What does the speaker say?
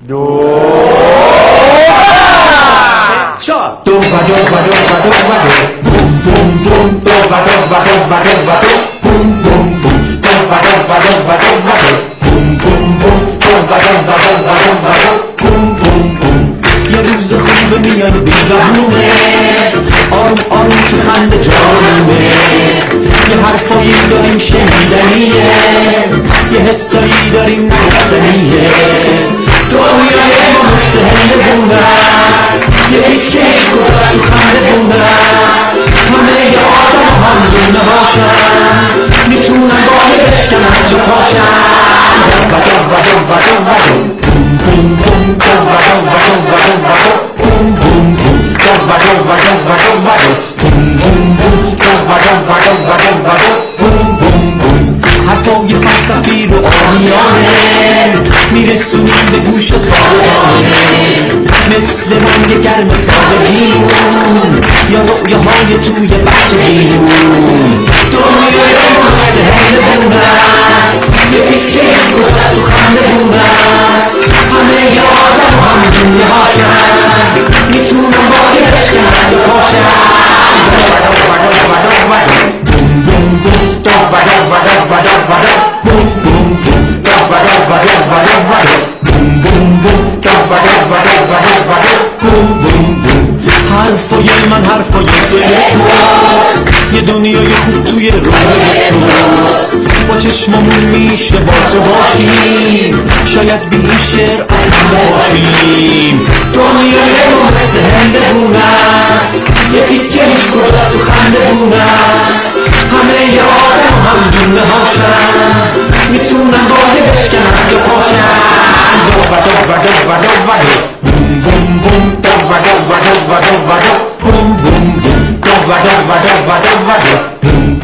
یه روز خوبه میاد بی‌بهونه، آروم آروم تو خنده جانمه، یه حرفایی داریم شنیدنیه، یه حسایی داریم نگفتنیه. دنیای ما مثل هندونه است، یه تیکهش کجاست تو خندونه است. همه ی آدم هم دونه هاشن، میتونن گاهی بشکنن یا پاشن. حرفای فلسفی رو آمیانه میرسونیم به گوش صادقانه، مثل رنگ گرم سادگیمون یا رؤیاهای توی بچگیمون. دنیای ما مثل هندونه است، یه تیکهش کجاست تو خندونه است. همه ی آدم هم دونه هاشن، میتونن باقی بشکنن یا پاشن. حرفای من حرفای دل توست، یه دنیای خوب توی روی توست. با چشممون میشه با تو باشیم، شاید بی این شعر اصلا باشیم. دنیای ما مثل هندونه است، یه تیکهش کجاست تو خندونه است. همه ی آدم هم دونه هاشن، میتونن گاهی بشکنن یا پاشن. Boom boom boom,